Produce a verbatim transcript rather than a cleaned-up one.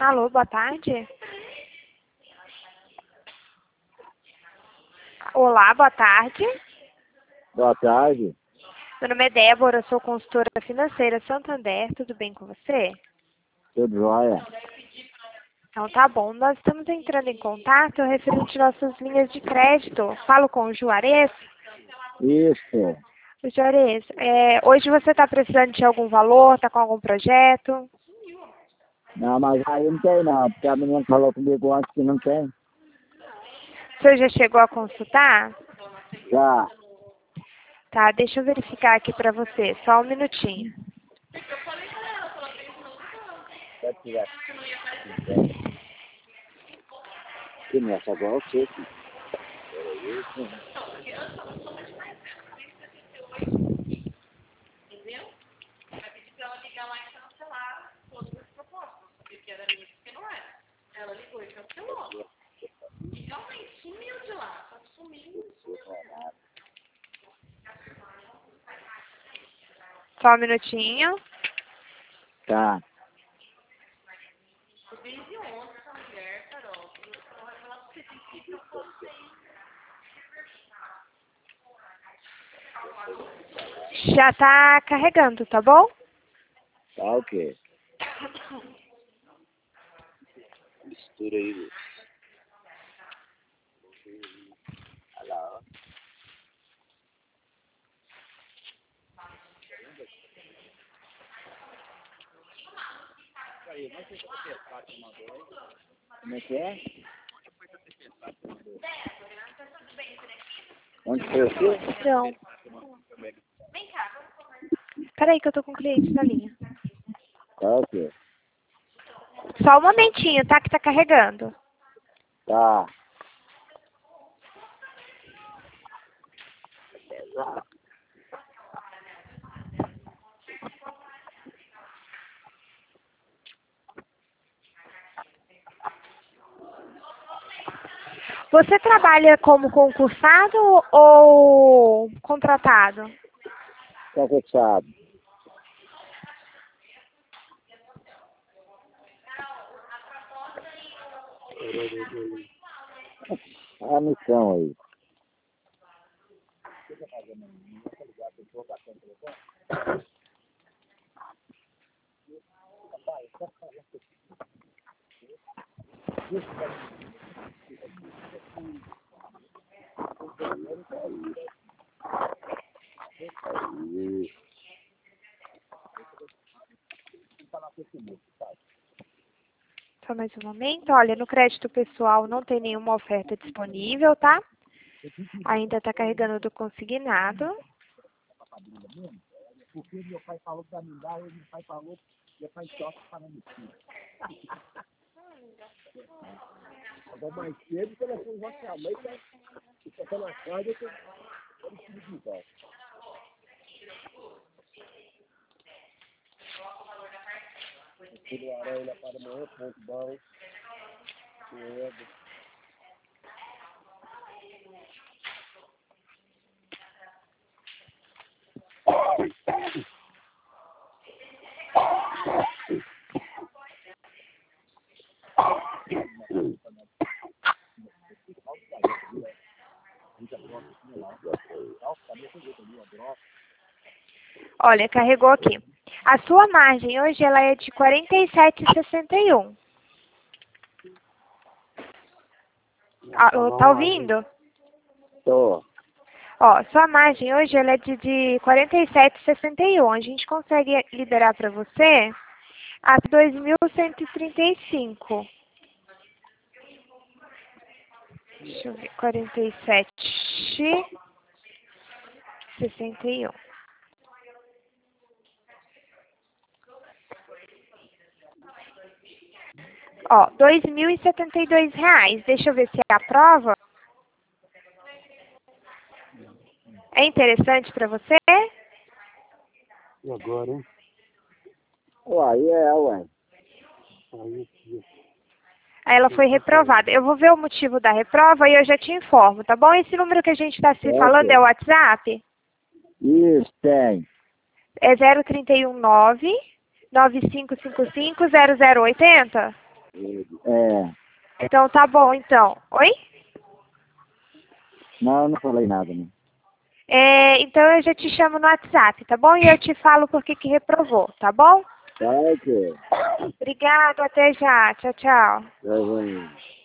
Alô, boa tarde. Olá, boa tarde. Boa tarde. Meu nome é Débora, sou consultora financeira Santander. Tudo bem com você? Tudo jóia? Então tá bom. Nós estamos entrando em contato referente às nossas linhas de crédito. Falo com o Juarez. Isso. O Juarez, é, hoje você está precisando de algum valor? Está com algum projeto? Não, mas aí não tem não, porque a menina falou comigo antes que não tem. O senhor já chegou a consultar? Já. Tá, deixa eu verificar aqui para você. Só um minutinho. Pode tirar. Que nessa agora eu sei que. Só um minutinho. Tá. Já tá carregando, tá bom? Tá ok. Mistura aí, Lu. Olha lá, ó. Como é que é? Onde foi o quê? Não. Peraí que eu tô com o cliente na linha. Tá ok. Só um momentinho, tá? Que tá carregando. Tá. Você trabalha como concursado ou contratado? Tá fechado. A missão aí. Aí. Só mais um momento. Olha, no crédito pessoal não tem nenhuma oferta disponível, tá? Ainda tá carregando do consignado. Porque meu pai falou pra mim dar, e meu pai falou, meu pai toca para mim. Agora mais cedo, quando eu vou a mãe, tá tocando a corda, eu tenho que voltar. Tudo aranha para amanhã, ponto bom. Cedo. Olha, carregou aqui. A sua margem hoje ela é de quarenta e sete vírgula sessenta e um. Alô, tá ouvindo? Tô. Ó, sua margem hoje ela é de, de quarenta e sete vírgula sessenta e um. A gente consegue liberar para você a dois mil cento e trinta e cinco. Deixa eu ver, quarenta e sete vírgula sessenta e um. Ó, dois mil e setenta e dois reais. Deixa eu ver se é a prova. É interessante para você? E agora, hein? Uai, é, ué. Aí, Aí ela foi reprovada. Eu vou ver o motivo da reprova e eu já te informo, tá bom? Esse número que a gente está se falando é o WhatsApp? isso, tem. É zero três um nove, nove cinco cinco cinco, zero zero oito zero? É. Então tá bom, então. Oi? Não, eu não falei nada, né? É, então eu já te chamo no WhatsApp, tá bom? E eu te falo por que que reprovou, tá bom? Tá, ok. Obrigado, até já. Tchau, tchau. Tá bom.